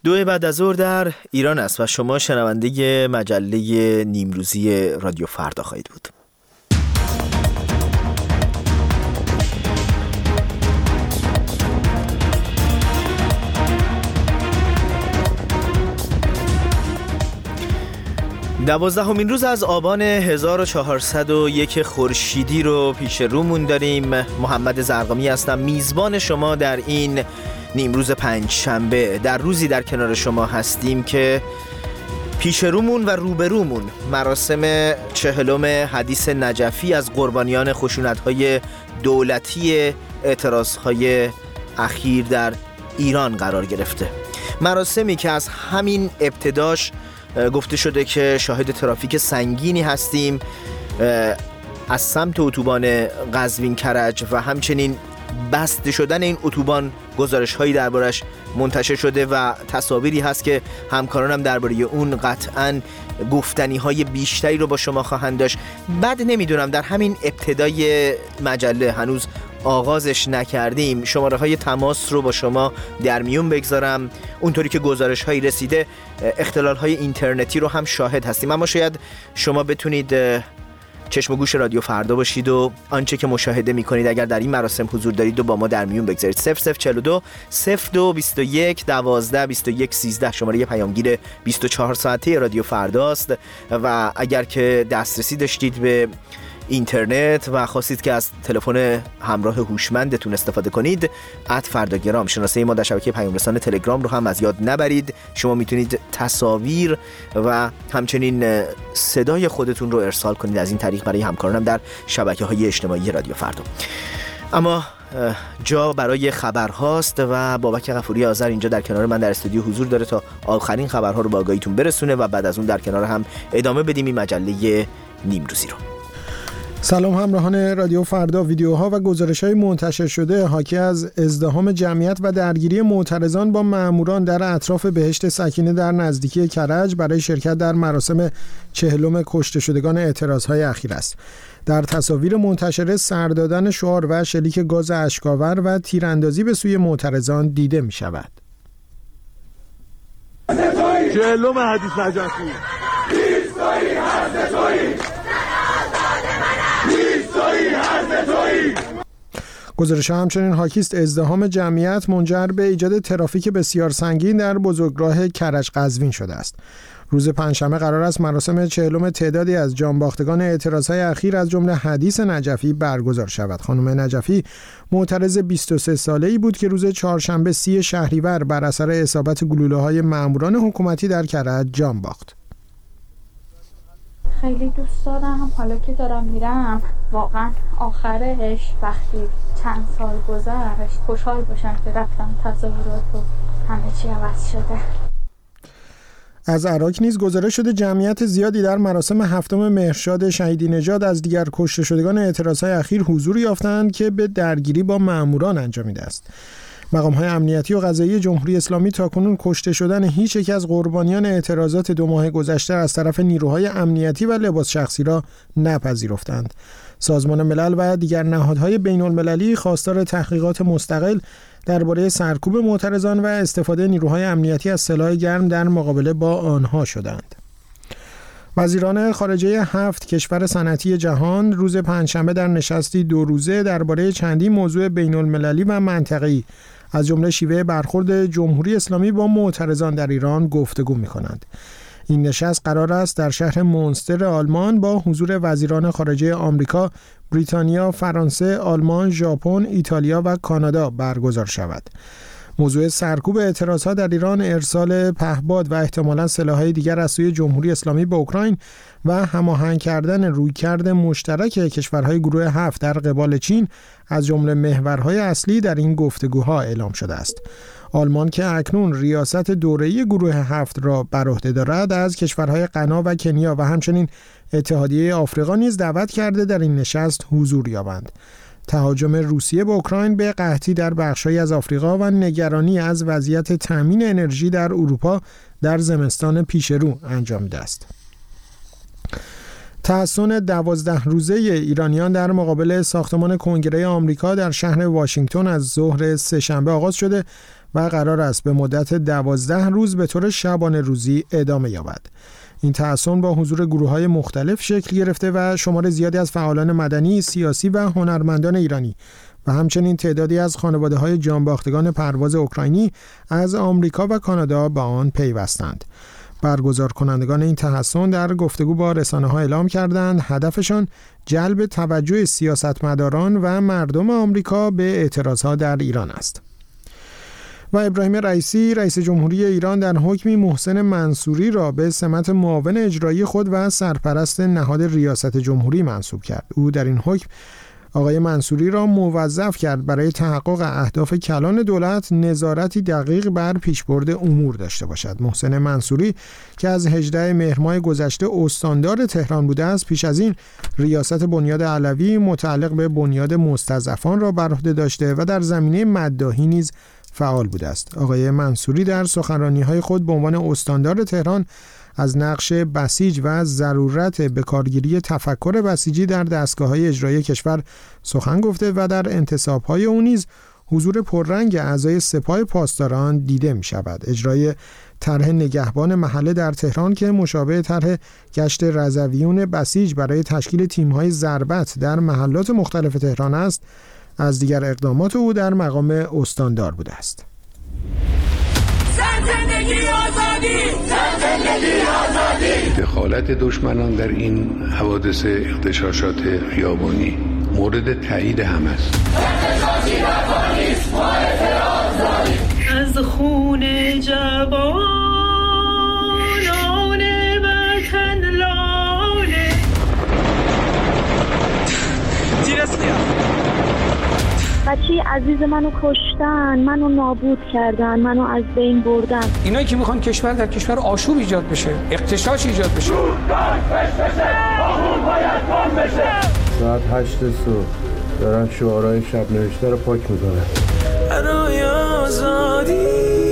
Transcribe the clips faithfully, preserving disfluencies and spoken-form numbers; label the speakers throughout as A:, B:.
A: دو بعد از ظهر در ایران است و شما شنونده مجله نیمروزی رادیو فردا خواهید بود. دوازدهمین روز از آبان هزار و چهارصد و یک خورشیدی رو پیش رومون داریم. محمد زرقامی هستم، میزبان شما در این نیمروز پنج شنبه. در روزی در کنار شما هستیم که پیش رومون و روبرومون مراسم چهلم حدیث نجفی از قربانیان خشونت‌های دولتی اعتراضهای اخیر در ایران قرار گرفته. مراسمی که از همین ابتداش گفته شده که شاهد ترافیک سنگینی هستیم از سمت اتوبان قزوین کرج و همچنین بسته شدن این اتوبان گزارش‌هایی دربارش منتشر شده و تصاویری هست که همکارانم درباره اون قطعاً گفتنی‌های بیشتری رو با شما خواهند داشت. بعد نمیدونم در همین ابتدای مجله، هنوز آغازش نکردیم، شماره های تماس رو با شما در میون بگذارم. اونطوری که گزارش هایی رسیده اختلال های اینترنتی رو هم شاهد هستیم، اما شاید شما بتونید چشم و گوش رادیو فردا باشید و آنچه که مشاهده میکنید اگر در این مراسم حضور دارید و با ما در میون بگذارید. صفر صفر چهل و دو صفر دو بیست و یک دوازده بیست و یک سیزده شماره پیامگیر بیست و چهار ساعته رادیو فرداست و اگر که دسترسی داشتید به اینترنت و خواستید که از تلفن همراه هوشمندتون استفاده کنید، ات فرداگرام شناسه ما در شبکه پیام رسان تلگرام رو هم از یاد نبرید. شما میتونید تصاویر و همچنین صدای خودتون رو ارسال کنید از این طریق برای همکارانم در شبکه‌های اجتماعی رادیو فردا. اما جا برای خبرهاست و بابک غفوری آذر اینجا در کنار من در استودیو حضور داره تا آخرین خبرها رو به آگاهیتون برسونه و بعد از اون در کنار هم ادامه بدیم این مجله نیمروزی رو.
B: سلام همراهان رادیو فردا. ویدیوها و گزارش‌های منتشر شده حاکی از ازدحام جمعیت و درگیری معترضان با ماموران در اطراف بهشت سکینه در نزدیکی کرج برای شرکت در مراسم چهلم کشته شدگان اعتراضهای اخیر است. در تصاویر منتشره سر دادن شعار و شلیک گاز اشک‌آور و تیراندازی به سوی معترضان دیده می‌شود.
C: چهلم حدیث نجفی
B: گزارش همچنین حاکی است ازدحام جمعیت منجر به ایجاد ترافیک بسیار سنگین در بزرگراه کرج قزوین شده است. روز پنجشنبه قرار است مراسم چهلم تعدادی از جانباختگان اعتراضهای اخیر از جمله حدیث نجفی برگزار شود. خانم نجفی معترض بیست و سه ساله‌ای بود که روز چهارشنبه سی شهریور بر اثر اصابت گلوله‌های ماموران حکومتی در کرج جان باخت.
D: خیلی دوست دارم، حالا که دارم میرم واقعا آخرش وقتی چند سال گذشت خوشحال باشم که رفتم تظاهرات و همه چی عوض شده.
B: از عراق نیز گزارش شده جمعیت زیادی در مراسم هفتم مهرشاد شهیدی نژاد از دیگر کشته شدگان اعتراضهای اخیر حضور یافتند که به درگیری با ماموران انجامیده است. مقام‌های امنیتی و قضایی جمهوری اسلامی تاکنون کشته شدن هیچ یک از قربانیان اعتراضات دو ماه گذشته از طرف نیروهای امنیتی و لباس شخصی را نپذیرفتند. سازمان ملل و دیگر نهادهای بین‌المللی خواستار تحقیقات مستقل درباره سرکوب معترضان و استفاده نیروهای امنیتی از سلاح گرم در مقابله با آنها شدند. وزیران خارجه هفت کشور صنعتی جهان روز پنجشنبه در نشستی دو روزه درباره چندین موضوع بین‌المللی و منطقه‌ای از جمله شیوه برخورد جمهوری اسلامی با معترضان در ایران گفتگو می‌کنند. این نشست قرار است در شهر مونستر آلمان با حضور وزیران خارجه آمریکا، بریتانیا، فرانسه، آلمان، ژاپن، ایتالیا و کانادا برگزار شود. موضوع سرکوب اعتراضات در ایران، ارسال پهپاد و احتمالاً سلاح‌های دیگر از سوی جمهوری اسلامی به اوکراین و هماهنگ کردن رویکرد مشترک کشورهای گروه هفت در قبال چین از جمله محورهای اصلی در این گفتگوها اعلام شده است. آلمان که اکنون ریاست دوره‌ای گروه هفت را بر عهده دارد، از کشورهای غنا و کنیا و همچنین اتحادیه آفریقا نیز دعوت کرده در این نشست حضور یابند. تهاجم روسیه به اوکراین به قحطی در بخش‌هایی از آفریقا و نگرانی از وضعیت تامین انرژی در اروپا در زمستان پیشرو انجامیده است. تحصن دوازده روزه ایرانیان در مقابل ساختمان کنگره آمریکا در شهر واشنگتن از ظهر سه‌شنبه آغاز شده و قرار است به مدت دوازده روز به طور شبانه روزی ادامه یابد. این تحصن با حضور گروه‌های مختلف شکل گرفته و شمار زیادی از فعالان مدنی، سیاسی و هنرمندان ایرانی و همچنین تعدادی از خانواده‌های جانباختگان پرواز اوکراینی از آمریکا و کانادا به آن پیوستند. برگزار کنندگان این تحصن در گفتگو با رسانه‌ها اعلام کردند هدفشان جلب توجه سیاستمداران و مردم آمریکا به اعتراضها در ایران است. و ابراهیم رئیسی رئیس جمهوری ایران در حکمی محسن منصوری را به سمت معاون اجرایی خود و سرپرست نهاد ریاست جمهوری منصوب کرد. او در این حکم آقای منصوری را موظف کرد برای تحقق اهداف کلان دولت نظارتی دقیق بر پیشبرد امور داشته باشد. محسن منصوری که از هجدهم مهر ماه گذشته استاندار تهران بوده است، پیش از این ریاست بنیاد علوی متعلق به بنیاد مستضعفان را بر عهده داشته و در زمینه مداحی نیز فعال بوده است. آقای منصوری در سخنرانی‌های خود به عنوان استاندار تهران از نقش بسیج و ضرورت به کارگیری تفکر بسیجی در دستگاه‌های اجرایی کشور سخن گفته و در انتصاب‌های او نیز حضور پررنگ اعضای سپاه پاسداران دیده می‌شود. اجرای طرح نگهبان محله در تهران که مشابه طرح گشت رضویون بسیج برای تشکیل تیم‌های ضربت در محلات مختلف تهران است، از دیگر اقدامات او در مقام استاندار بوده است.
E: زندگی آزادی، زندگی آزادی.
F: دخالت دشمنان در این حوادث اغتشاشات خیابانی مورد تایید هم است.
E: اغتشاشی رفانیست، ما اعتراض داریم.
G: از خون جوانان وطن لاله
H: تیرسلیا
I: بچه عزیز منو کشتن، منو نابود کردن، منو از بین بردن.
J: اینایی که میخوان کشور در کشور آشوب ایجاد بشه، اغتشاش ایجاد بشه.
C: ساعت هشت صبح دارن شعارهای شب نوشته رو پاک میکنن.
G: برای آزادی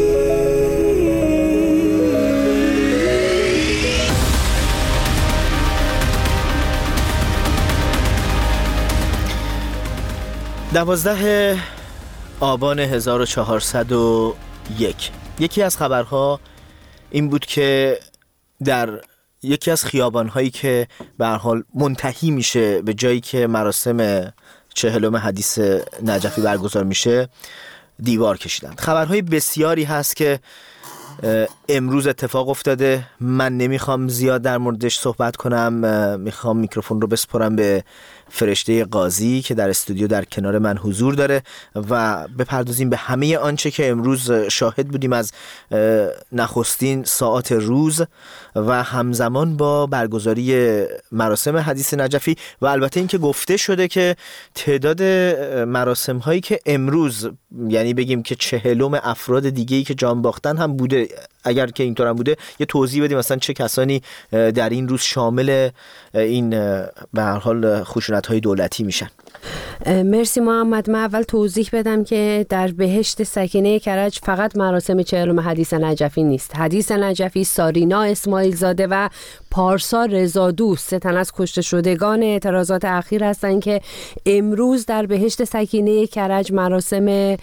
A: دوازده آبان هزار و چهارصد و یک یکی از خبرها این بود که در یکی از خیابان‌هایی که به هر حال منتهی میشه به جایی که مراسم چهلم حدیث نجفی برگزار میشه دیوار کشیدند. خبرهای بسیاری هست که امروز اتفاق افتاده. من نمیخوام زیاد در موردش صحبت کنم، میخوام میکروفون رو بسپرم به فرشته قاضی که در استودیو در کنار من حضور داره و بپردازیم به همه آنچه که امروز شاهد بودیم از نخستین ساعات روز و همزمان با برگزاری مراسم حدیث نجفی و البته این که گفته شده که تعداد مراسم هایی که امروز، یعنی بگیم که چهلم افراد دیگه‌ای که جان باختن هم بوده، اگر که اینطور هم بوده یه توضیح بدیم مثلا چه کسانی در این روز شامل این به هر حال خشونت‌های دولتی میشن.
K: مرسی محمد. من اول توضیح بدم که در بهشت سکینه کرج فقط مراسم چهلم حدیث نجفی نیست. حدیث نجفی، سارینا اسماعیل زاده و پارسا رضادوست، سه تن از کشته شدگان اعتراضات اخیر هستند که امروز در بهشت سکینه کرج مراسم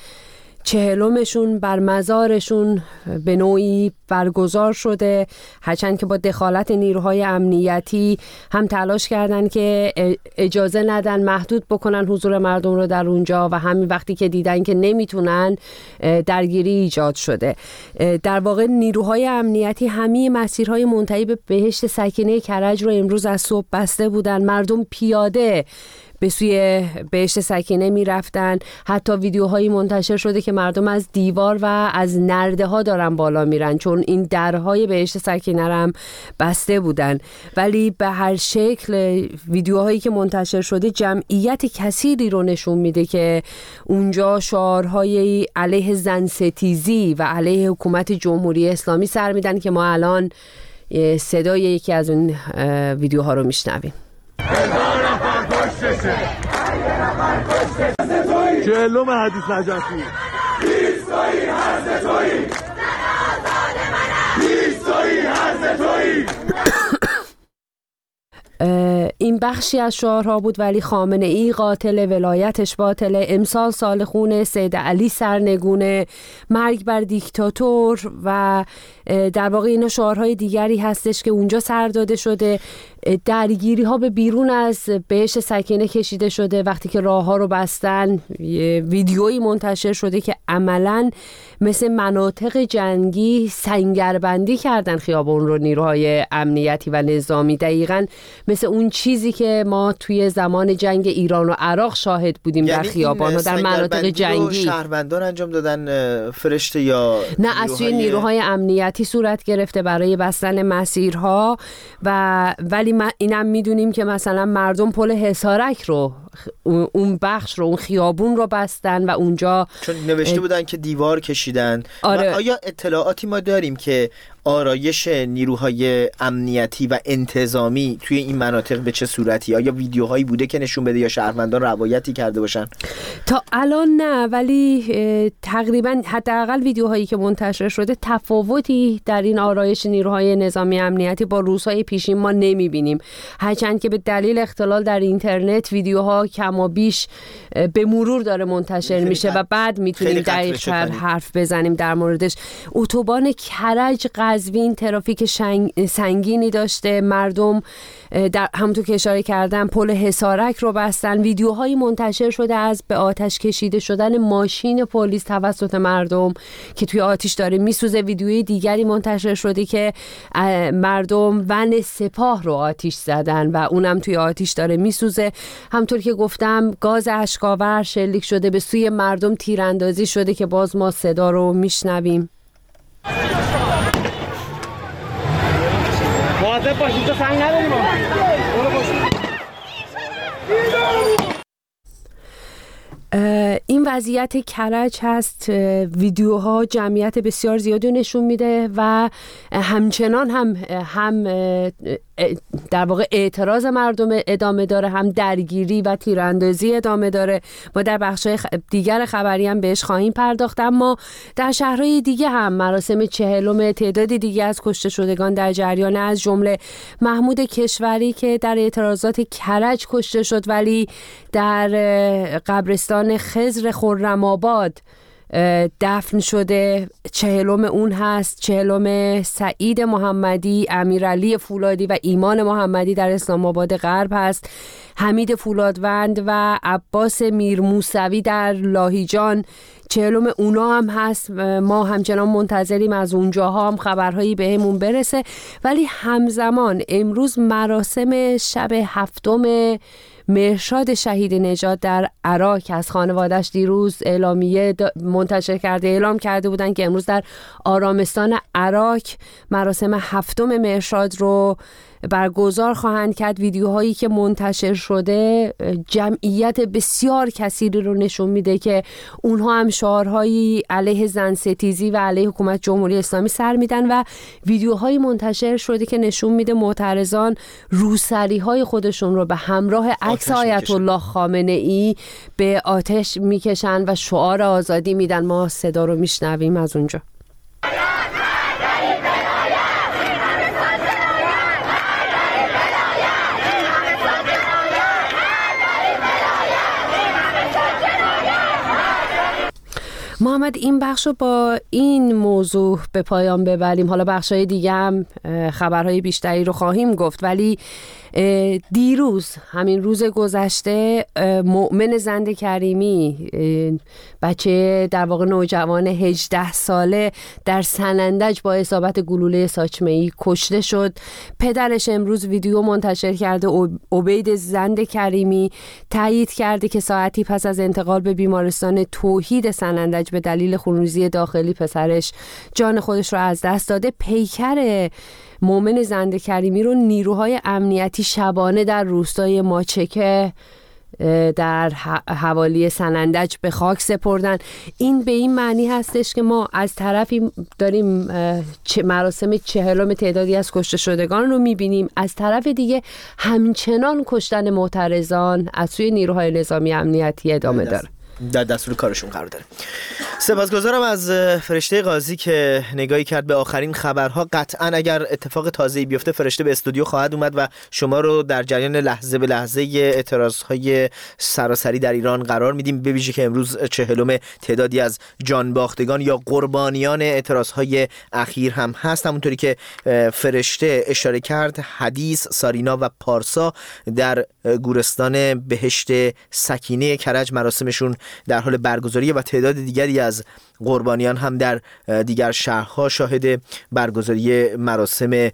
K: چهلمشون بر مزارشون به نوعی برگزار شده، هرچند که با دخالت نیروهای امنیتی هم تلاش کردن که اجازه ندن، محدود بکنن حضور مردم رو در اونجا و همین وقتی که دیدن که نمیتونن درگیری ایجاد شده. در واقع نیروهای امنیتی همه مسیرهای منتهی به بهشت سکینه کرج رو امروز از صبح بسته بودن. مردم پیاده به سوی بهشت سکینه می رفتن. حتی ویدیوهایی منتشر شده که مردم از دیوار و از نرده ها دارن بالا میرن، چون این درهای بهشت سکینه هم بسته بودن. ولی به هر شکل ویدیوهایی که منتشر شده جمعیت کثیری رو نشون میده که اونجا شعارهای علیه زن ستیزی و علیه حکومت جمهوری اسلامی سر میدن که ما الان صدای یکی از اون ویدیوها رو میشنویم.
C: چهلم حدیث نجفی
E: بیستایی هرز تویی، بیستایی هرز تویی.
K: این این بخشی از شعارها بود، ولی خامنه ای قاتل، ولایتش باطله، امسال سال خونه، سید علی سرنگونه، مرگ بر دیکتاتور و در واقع اینا شعارهای دیگری هستش که اونجا سر داده شده. درگیری ها به بیرون از بهشت سکینه کشیده شده. وقتی که راه ها رو بستن ویدیویی منتشر شده که عملاً مثل مناطق جنگی سنگربندی کردن خیابون رو نیروهای امنیتی و نظامی، دقیقاً مثل اون چیزی که ما توی زمان جنگ ایران و عراق شاهد بودیم. یعنی در خیابان و در مناطق جنگی
A: شهروندان انجام دادن فرشته یا
K: نه از سوی نیروهای امنیتی صورت گرفته برای بستن مسیرها و ولی ما اینم میدونیم که مثلا مردم پل حصارک رو اون بخش رو اون خیابون رو بستن و اونجا
A: چون نوشته بودن که دیوار کشیدن.
K: آره.
A: آیا اطلاعاتی ما داریم که آرایش نیروهای امنیتی و انتظامی توی این مناطق به چه صورتی؟ آیا ویدیوهایی بوده که نشون بده یا شهروندان روایتی کرده باشن؟
K: تا الان نه، ولی تقریبا حداقل ویدیوهایی که منتشر شده تفاوتی در این آرایش نیروهای نظامی امنیتی با روزهای پیشین ما نمیبینیم، هرچند که به دلیل اختلال در اینترنت ویدیوها کم و بیش به مرور داره منتشر میشه و بعد میتونیم دقیق‌تر حرف بزنیم در موردش. اتوبان کرج قزوین ترافیک سنگینی داشته، مردم در همونطور که اشاره کردم پل حصارک رو بستن. ویدیوهایی منتشر شده از به آتش کشیده شدن ماشین پلیس توسط مردم که توی آتش داره میسوزه. ویدیوی دیگری منتشر شده که مردم ون سپاه رو آتش زدن و اونم توی آتش داره میسوزه. همونطور که گفتم گاز اشک‌آور شلیک شده، به سوی مردم تیراندازی شده که باز ما صدا رو میشنویم.
H: مواظب باشید تو سنگ نداریم.
K: این وضعیت کرج هست. ویدیوها جمعیت بسیار زیادی نشون میده و همچنان هم هم در واقع اعتراض مردم ادامه داره، هم درگیری و تیراندازی ادامه داره. ما در بخش‌های دیگر خبری هم بهش خواهیم پرداخت. اما در شهرهای دیگه هم مراسم چهلم تعدادی دیگه از کشته شدگان در جریان، از جمله محمود کشوری که در اعتراضات کرج کشته شد ولی در قبرستان خضر خرم‌آباد دفن شده. چهلم اون هست، چهلم سعید محمدی، امیرعلی فولادی و ایمان محمدی در اسلام آباد غرب هست. حمید فولادوند و عباس میرموسوی در لاهیجان چهلم اونا هم هست. ما همچنان منتظریم از اونجاها هم خبرهایی بهمون برسه. ولی همزمان امروز مراسم شب هفتم مهرشاد شهید نژاد در عراق از خانواده‌اش دیروز اعلامیه منتشر کرده اعلام کرده بودن که امروز در آرامستان عراق مراسم هفتم مهرشاد رو برگزار خواهند کرد. ویدیوهایی که منتشر شده جمعیت بسیار کثیری رو نشون میده که اونها هم شعارهایی علیه زن ستیزی و علیه حکومت جمهوری اسلامی سر میدن و ویدیوهایی منتشر شده که نشون میده معترضان روسری های خودشون رو به همراه عکس آیت الله خامنه ای به آتش میکشن و شعار آزادی میدن. ما صدا رو میشنویم از اونجا. محمد این بخش رو با این موضوع به پایان ببریم. حالا بخش‌های دیگه هم خبرهای بیشتری رو خواهیم گفت، ولی دیروز همین روز گذشته مؤمن زند کریمی، بچه در واقع نوجوان هجده ساله در سنندج با اصابت گلوله ساچمه‌ای کشته شد. پدرش امروز ویدیو منتشر کرده. عبید زند کریمی تایید کرده که ساعتی پس از انتقال به بیمارستان توحید سنندج به دلیل خونریزی داخلی پسرش جان خودش رو از دست داده. پیکر مؤمن زند کریمی رو نیروهای امنیتی شبانه در روستای ماچکه در حوالی سنندج به خاک سپردن. این به این معنی هستش که ما از طرفی داریم مراسم چهلم تعدادی از کشته شدگان رو میبینیم، از طرف دیگه همچنان کشتن معترضان از سوی نیروهای نظامی امنیتی ادامه داره.
A: در دستور کارشون قرار داره. سپاسگزارم از فرشته قاضی که نگاهی کرد به آخرین خبرها. قطعا اگر اتفاق تازه‌ای بیفته فرشته به استودیو خواهد اومد و شما رو در جریان لحظه به لحظه اعتراضهای سراسری در ایران قرار میدیم، به ویژه که امروز چهلم تعدادی از جانباختگان یا قربانیان اعتراضهای اخیر هم هست. همونطوری که فرشته اشاره کرد، حدیث، سارینا و پارسا در گورستان بهشت سکینه کرج مراسمشون در حال برگزاری و تعداد دیگری از قربانیان هم در دیگر شهرها شاهد برگزاری مراسم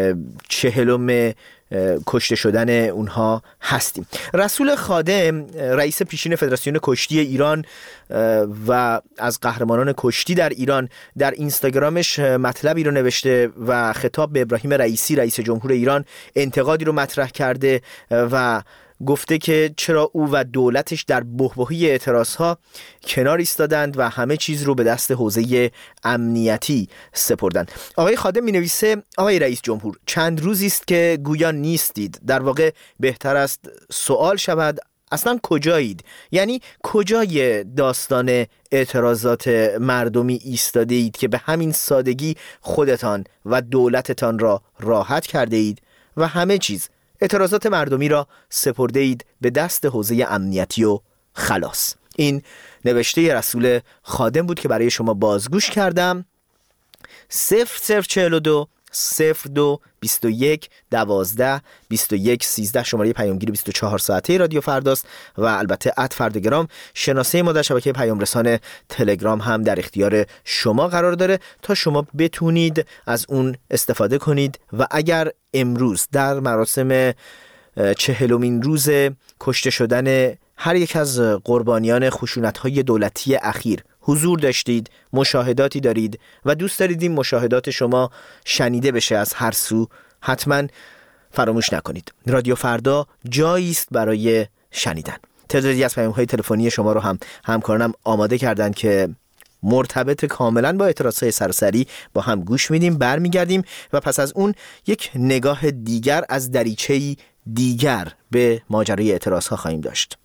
A: چهلم کشته شدن اونها هستیم. رسول خادم، رئیس پیشین فدراسیون کشتی ایران و از قهرمانان کشتی در ایران، در اینستاگرامش مطلبی رو نوشته و خطاب به ابراهیم رئیسی رئیس جمهور ایران انتقادی رو مطرح کرده و گفته که چرا او و دولتش در بحبوحی اعتراضها کنار ایستادند و همه چیز رو به دست حوزه امنیتی سپردند. آقای خادم می‌نویسه: آقای رئیس جمهور، چند روزی است که گویا نیستید. در واقع بهتر است سوال شود اصلا کجایید؟ یعنی کجای داستان اعتراضات مردمی ایستاده اید که به همین سادگی خودتان و دولتتان را راحت کرده اید و همه چیز اعتراضات مردمی را سپرده اید به دست حوزه امنیتی و خلاص. این نوشته رسول خادم بود که برای شما بازگوش کردم. صفر صفر چهل و دو صفر دو بیست و یک دوازده بیست و یک سیزده شماره پیامگیر بیست و چهار ساعته رادیو فرداست و البته ات فردگرام. شناسه ما در شبکه پیام رسان تلگرام هم در اختیار شما قرار داره تا شما بتونید از اون استفاده کنید و اگر امروز در مراسم چهلمین روز کشته شدن هر یک از قربانیان خشونت‌های دولتی اخیر حضور داشتید، مشاهداتی دارید و دوست دارید این مشاهدات شما شنیده بشه از هر سو، حتما فراموش نکنید رادیو فردا جایی است برای شنیدن. تعدادی از پیام‌های تلفنی شما رو هم همکارانم آماده کردن که مرتبط کاملا با اعتراضهای سراسری با هم گوش میدیم، برمیگردیم و پس از اون یک نگاه دیگر از دریچه‌ای دیگر به ماجرای اعتراضها خواهیم داشت.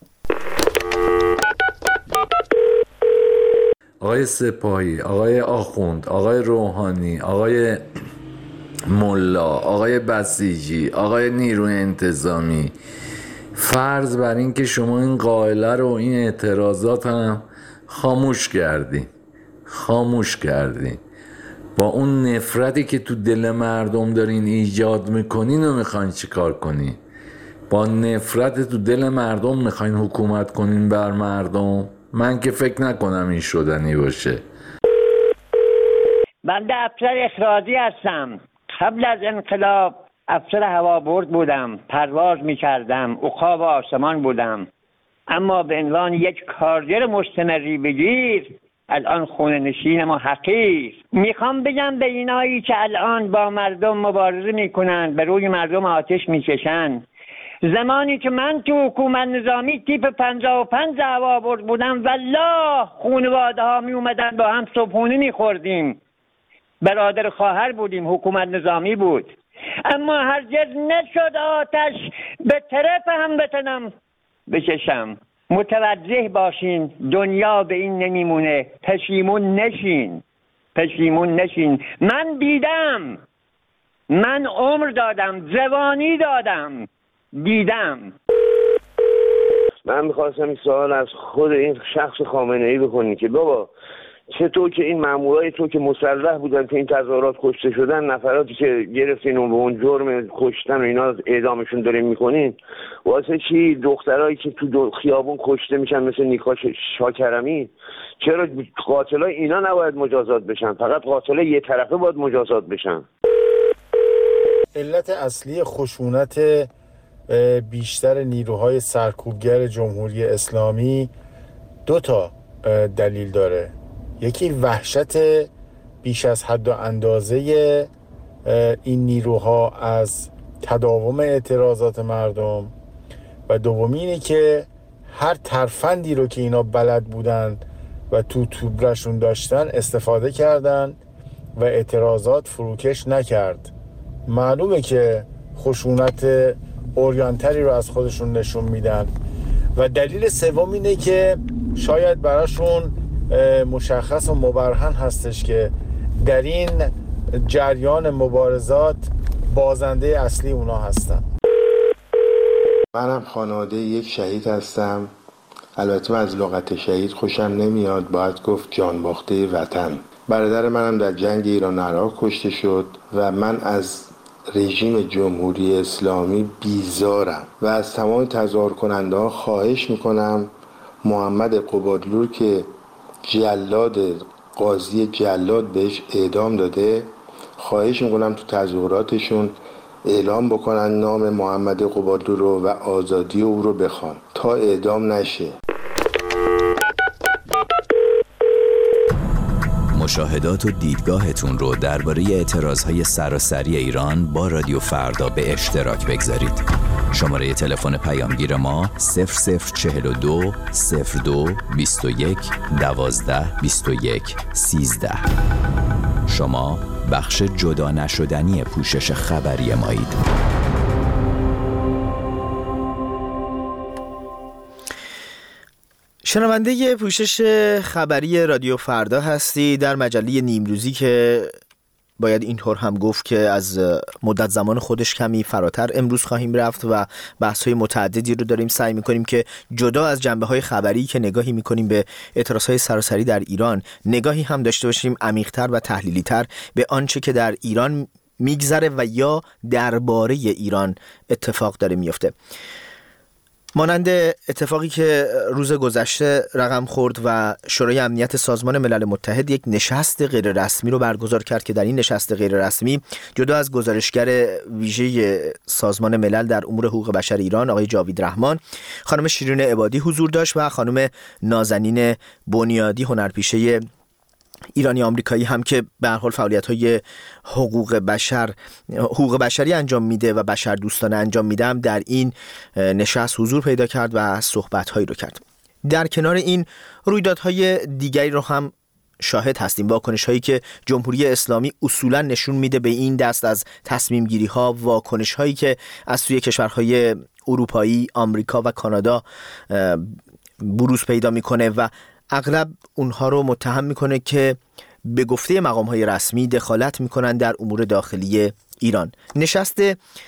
L: آقای سپاهی، آقای آخوند، آقای روحانی، آقای ملا، آقای بسیجی، آقای نیروی انتظامی، فرض بر این که شما این قائله رو، این اعتراضات هم خاموش کردی خاموش کردی با اون نفرتی که تو دل مردم دارین ایجاد میکنین و میخواین چی کار کنین؟ با نفرت تو دل مردم میخواین حکومت کنین بر مردم؟ من که فکر نکنم این شدنی باشه.
M: بنده افسر اخراجی هستم. قبل از انقلاب افسر هوابرد بودم، پرواز میکردم، عقاب آسمان بودم، اما به عنوان یک کارگر مستمری بگیر الان خونه نشین ما حقیر. میخوام بگم به اینایی که الان با مردم مبارزه میکنن، به روی مردم آتش میکشن، زمانی که من تو حکومت نظامی تیپ پنجاه و پنج هوابرد بودم والله خانواده ها می اومدن با هم صبحونه میخوردیم، برادر خواهر بودیم، حکومت نظامی بود، اما هرگز نشد آتش به طرف هم بتنم بکشم. متوجه باشین دنیا به این نمیمونه، پشیمون نشین پشیمون نشین. من دیدم، من عمر دادم، جوانی دادم، دیدم.
N: من میخواستم این سوال از خود این شخص خامنه‌ای بکنی که بابا چطور که این مامورای تو که مسلح بودن که این تظاهرات کشته شدن، نفراتی که گرفتین و به اون جرم کشتن و اینا اعدامشون دارین میکنین، واسه چی دخترایی که تو خیابون کشته میشن مثل نیکا شاکرمی، چرا قاتلای اینا نباید مجازات بشن؟ فقط قاتلای یه طرفه باید مجازات بشن.
O: علت اصلی خشونت بیشتر نیروهای سرکوبگر جمهوری اسلامی دو تا دلیل داره. یکی وحشت بیش از حد و اندازه این نیروها از تداوم اعتراضات مردم و دومی اینه که هر ترفندی رو که اینا بلد بودن و تو توبرشون داشتن استفاده کردن و اعتراضات فروکش نکرد. معلومه که خشونت اوریانتری رو از خودشون نشون میدن. و دلیل سوم اینه که شاید براشون مشخص و مبرهن هستش که در این جریان مبارزات بازنده اصلی اونا هستن.
C: منم خانواده یک شهید هستم. البته من از لغت شهید خوشم نمیاد، باید گفت جان باخته وطن. برادر منم در جنگ ایران و عراق کشته شد و من از رژیم جمهوری اسلامی بیزارم و از تمام تظاهر کننده ها خواهش میکنم محمد قبادلو که جلاد قاضی جلاد بهش اعدام داده، خواهش میکنم تو تظاهراتشون اعلام بکنن نام محمد قبادلو رو و آزادی او رو بخوان تا اعدام نشه.
P: مشاهدات و دیدگاهتون رو درباره اعتراضهای سراسری ایران با رادیو فردا به اشتراک بگذارید. شماره تلفن پیامگیر ما صفر صفر چهل و دو صفر دو بیست و یک دوازده بیست و یک سیزده. شما بخش جدا نشدنی پوشش خبری مایید.
A: شنونده پوشش خبری رادیو فردا هستی در مجله نیمروزی که باید اینطور هم گفت که از مدت زمان خودش کمی فراتر امروز خواهیم رفت و بحث‌های متعددی رو داریم سعی می‌کنیم که جدا از جنبه‌های خبری که نگاهی می‌کنیم به اعتراضهای سراسری در ایران، نگاهی هم داشته باشیم عمیق‌تر و تحلیلی‌تر به آنچه که در ایران میگذره و یا درباره ایران اتفاق داره میفته. مانند اتفاقی که روز گذشته رقم خورد و شورای امنیت سازمان ملل متحد یک نشست غیر رسمی رو برگزار کرد که در این نشست غیر رسمی جدا از گزارشگر ویژه سازمان ملل در امور حقوق بشر ایران آقای جاوید رحمان، خانم شیرین عبادی حضور داشت و خانم نازنین بنیادی هنرپیشه ایرانی آمریکایی هم که به هر حال فعالیت‌های حقوق بشر حقوق بشری انجام میده و بشر دوستانه انجام میده هم در این نشست حضور پیدا کرد و صحبت‌هایی رو کرد. در کنار این رویدادهای دیگری رو هم شاهد هستیم، واکنش‌هایی که جمهوری اسلامی اصولاً نشون میده به این دست از تصمیم گیری‌ها، واکنش‌هایی که از سوی کشورهای اروپایی، آمریکا و کانادا بروز پیدا میکنه و اغلب اونها رو متهم میکنه که به گفته مقام‌های رسمی دخالت میکنن در امور داخلی ایران. نشست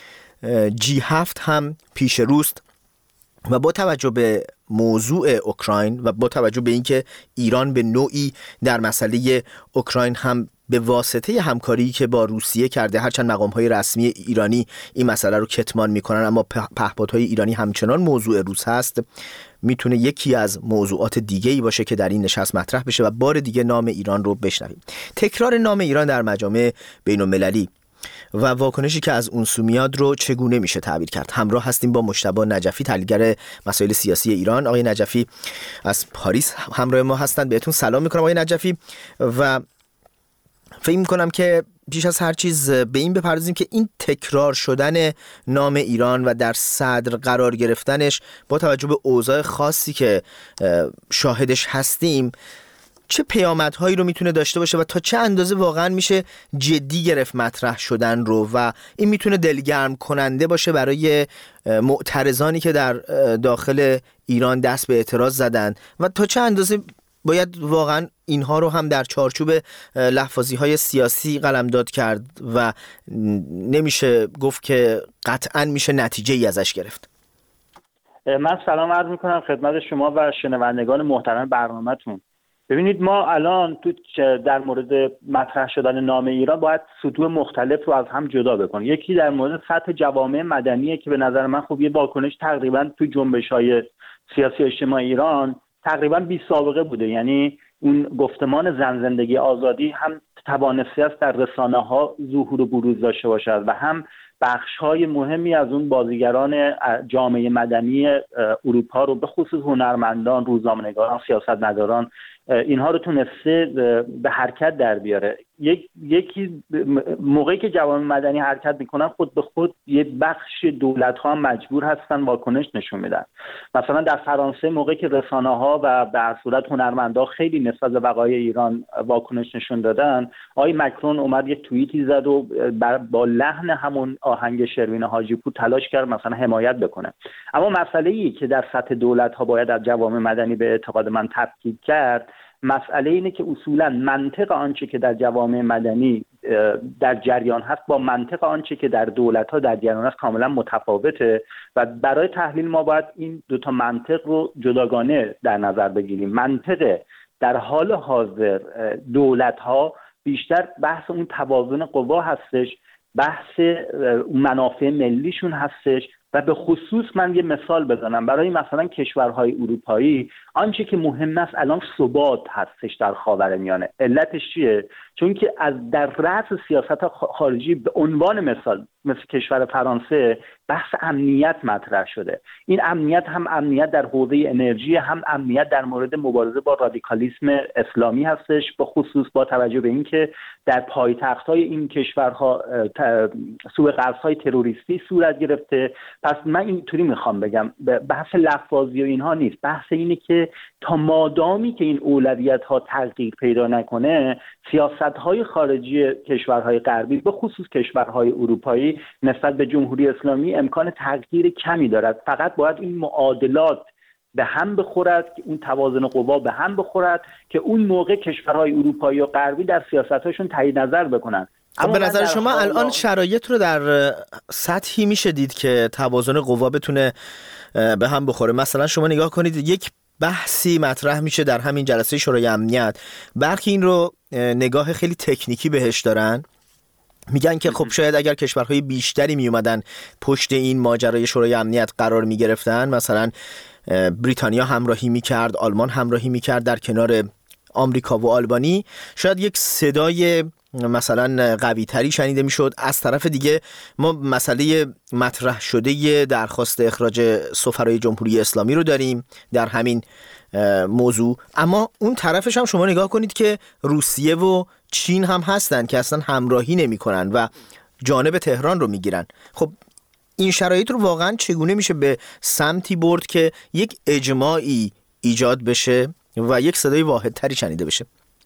A: جی هفت هم پیش روست و با توجه به موضوع اوکراین و با توجه به اینکه ایران به نوعی در مسئله اوکراین هم به واسطه همکاری که با روسیه کرده، هرچند مقام‌های رسمی ایرانی این مسئله رو کتمان میکنن اما پهپادهای ایرانی همچنان موضوع روس هست، میتونه یکی از موضوعات دیگه‌ای باشه که در این نشست مطرح بشه و بار دیگه نام ایران رو بشنویم. تکرار نام ایران در مجامع بین‌المللی و واکنشی که از اون سو میاد رو چگونه میشه تعبیر کرد؟ همراه هستیم با مجتبی نجفی، تحلیلگر مسائل سیاسی ایران. آقای نجفی از پاریس همراه ما هستند. بهتون سلام میکنم آقای نجفی و فکر میکنم که پیش از هر چیز به این بپردازیم که این تکرار شدن نام ایران و در صدر قرار گرفتنش با توجه به اوضاع خاصی که شاهدش هستیم چه پیامدهایی رو میتونه داشته باشه و تا چه اندازه واقعا میشه جدی گرفت مطرح شدن رو و این میتونه دلگرم کننده باشه برای معترضانی که در داخل ایران دست به اعتراض زدن و تا چه اندازه باید واقعا اینها رو هم در چارچوب لحظه‌های سیاسی قلمداد کرد و نمیشه گفت که قطعا میشه نتیجه ای ازش گرفت.
Q: من سلام عرض میکنم خدمت شما و شنوندگان محترم برنامه‌تون. ببینید ما الان تو در مورد مطرح شدن نام ایران باید سطوح مختلف رو از هم جدا بکنیم. یکی در مورد سطح جوامع مدنیه که به نظر من خب یه واکنش تقریبا تو جنبش‌های سیاسی اجتماعی ایران تقریبا بی سابقه بوده، یعنی اون گفتمان زن زندگی آزادی هم توانسته است در رسانه‌ها ظهور و بروز داشته باشد و هم بخش‌های مهمی از اون بازیگران جامعه مدنی اروپا رو به خصوص هنرمندان، روزنامه‌نگاران، سیاستمداران اینها رو تونسته به حرکت در بیاره. یک یکی موقعی که جوامع مدنی حرکت میکنن خود به خود یه بخش دولت ها هم مجبور هستن واکنش نشون میدن. مثلا در فرانسه موقعی که رسانه ها و به هر صورت هنرمندا خیلی نسبت به وقایع ایران واکنش نشون دادن، آقای مکرون اومد یه توییتی زد و با لحن همون آهنگ شروین حاجی پور تلاش کرد مثلا حمایت بکنه. اما مسئله ای که در سطح دولت ها باید از جوامع مدنی به اعتقاد من تفکیک کرد، مسئله اینه که اصولا منطق آنچه که در جوامع مدنی در جریان هست با منطق آنچه که در دولت ها در جریان هست کاملا متفاوته و برای تحلیل ما باید این دو تا منطق رو جداگانه در نظر بگیریم. منطق در حال حاضر دولت ها بیشتر بحث اون توازن قوا هستش، بحث منافع ملیشون هستش و به خصوص من یه مثال بزنم برای مثلا کشورهای اروپایی، آنچه که مهم است الان ثبات هستش در خاورمیانه. علتش چیه؟ چون که از در رأس سیاست خارجی به عنوان مثال مثل کشور فرانسه بحث امنیت مطرح شده. این امنیت هم امنیت در حوزه انرژی، هم امنیت در مورد مبارزه با رادیکالیسم اسلامی هستش، به خصوص با توجه به اینکه در پایتخت‌های این کشورها سوء قصدهای تروریستی صورت گرفته. پس من اینطوری میخوام بگم بحث لفظی و اینها نیست، بحث اینه که تا مادامی که این اولویت‌ها تغییر پیدا نکنه، سیاست‌های خارجی کشورهای غربی به خصوص کشورهای اروپایی نسبت به جمهوری اسلامی امکان تغییر کمی دارد. فقط باید این معادلات به هم بخورد، که اون توازن قوا به هم بخورد که اون موقع کشورهای اروپایی و غربی در سیاست‌هاشون تایید نظر بکنن.
A: خب به نظر شما الان شرایط رو در سطحی میشه دید که توازن قوا بتونه به هم بخوره؟ مثلا شما نگاه کنید یک بحثی مطرح میشه در همین جلسه شورای امنیت، برخی این رو نگاه خیلی تکنیکی بهش دارن، میگن که خب شاید اگر کشورهای بیشتری میومدن پشت این ماجرای شورای امنیت قرار میگرفتن، مثلا بریتانیا همراهی میکرد، آلمان همراهی میکرد در کنار آمریکا و آلبانی، شاید یک صدای مثلا قوی تری شنیده میشد. از طرف دیگه ما مسئله مطرح شده درخواست اخراج سفرای جمهوری اسلامی رو داریم در همین موضوع، اما اون طرفش هم شما نگاه کنید که روسیه و چین هم هستن که اصلا همراهی نمی کنن و جانب تهران رو میگیرن. خب این شرایط رو واقعا چگونه میشه به سمتی برد که یک اجماعی ایجاد بشه و یک صدای واحد تری شنیده بشه؟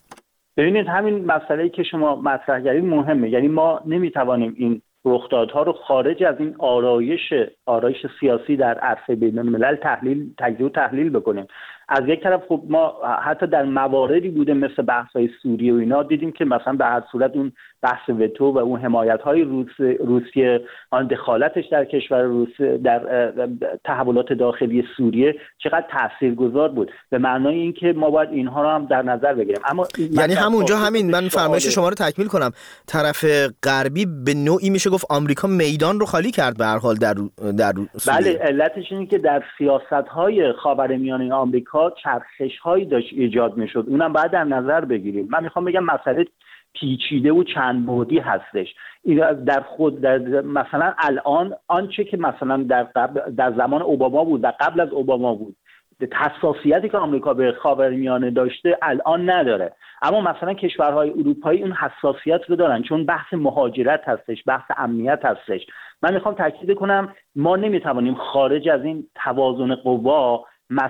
Q: ببینید همین مسئله‌ای که شما مطرح کردید مهمه، یعنی ما نمیتوانیم این رخدادها رو خارج از این آرایش آرایش سیاسی در عرصه بین‌الملل تحلیل تجزیه و تحلیل بکنیم. از یک طرف خب ما حتی در مواردی بوده مثل بحث‌های سوریه و اینا دیدیم که مثلا به هر صورت اون بحث وتو و اون حمایت‌های روس روسیه، آن دخالتش در کشور روسیه در تحولات داخلی سوریه چقدر تاثیرگذار بود، به معنای اینکه ما باید اینها رو هم در نظر بگیریم. اما
A: یعنی همونجا همین من فرمایش شما رو تکمیل کنم، طرف غربی به نوعی میشه گفت آمریکا میدان رو خالی کرد به هر حال در در سوریه.
Q: بله، علتش اینه که در سیاست‌های خاورمیانه آمریکا چرخش‌هایی داشت ایجاد می‌شد، اونم باید در نظر بگیریم. من میخوام بگم مسئله پیچیده و چند بعدی هستش. در خود در مثلا الان آنچه که مثلا در قبل در زمان اوباما بود و قبل از اوباما بود، حساسیتی که آمریکا به خاورمیانه داشته الان نداره، اما مثلا کشورهای اروپایی اون حساسیت رو دارن چون بحث مهاجرت هستش، بحث امنیت هستش. من میخوام تاکید کنم ما نمیتوانیم خارج از این توازن قوا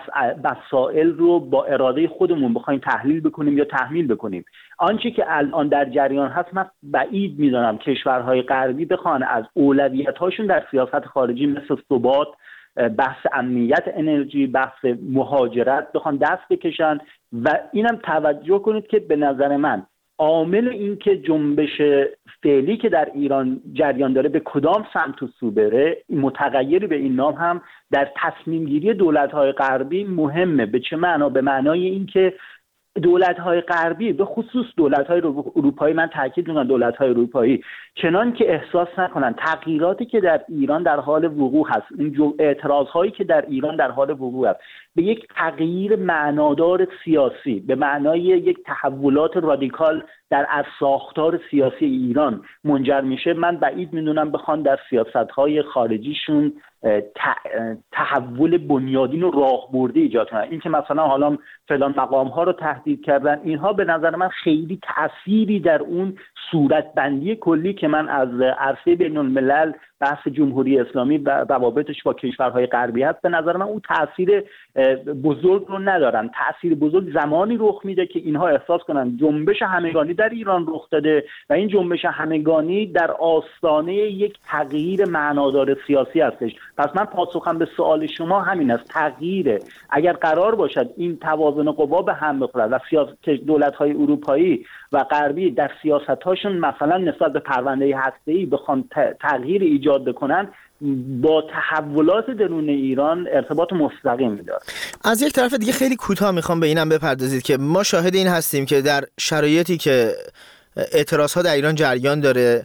Q: مسائل رو با اراده خودمون بخوایم تحلیل بکنیم یا تحمیل بکنیم. آنچه که الان در جریان هست من بعید میدونم کشورهای غربی بخوان از اولویت‌هاشون در سیاست خارجی مثل ثبات، بحث امنیت انرژی، بحث مهاجرت بخوان دست بکشن. و اینم توجه کنید که به نظر من عامل این که جنبش فعلی که در ایران جریان داره به کدام سمت و سو بره، متغیری به این نام هم در تصمیم گیری دولت‌های غربی مهمه. به چه معنا؟ به معنای این که دولت‌های غربی به خصوص دولت‌های اروپایی، من تاکید می‌کنم دولت‌های اروپایی چنان که احساس نکنن تغییراتی که در ایران در حال وقوع هست، این اعتراضهایی که در ایران در حال وقوع هست به یک تغییر معنادار سیاسی، به معنای یک تحولات رادیکال در از ساختار سیاسی ایران منجر میشه، من بعید میدونم بخوان در سیاست‌های خارجیشون تحول بنیادین و راهبردی ایجاد کنن. این که مثلا حالا فلان مقام‌ها رو تهدید کردن، اینها به نظر من خیلی تأثیری در اون صورتبندی کلی که من از عرصه بین‌الملل بحث جمهوری اسلامی و روابطش با کشورهای غربی هست، به نظر من اون تأثیر بزرگ رو ندارن. تأثیر بزرگ زمانی رخ میده که اینها احساس کنن جنبش همگانی در ایران رخ داده و این جنبش همگانی در آستانه یک تغییر معنادار سیاسی هستش. پس من پاسخم به سوال شما همین است، تغییره. اگر قرار باشد این توازن قوا به هم بخوره و سیاست دولت‌های اروپایی و غربی در سیاست‌هاشون مثلا نسبت به پرونده هسته‌ای بخوان تغییر ایجاد بکنن، با تحولات درون ایران ارتباط مستقیم داره.
A: از یک طرف دیگه خیلی کوتاه میخوام به اینم بپردازید که ما شاهد این هستیم که در شرایطی که اعتراض‌ها در ایران جریان داره،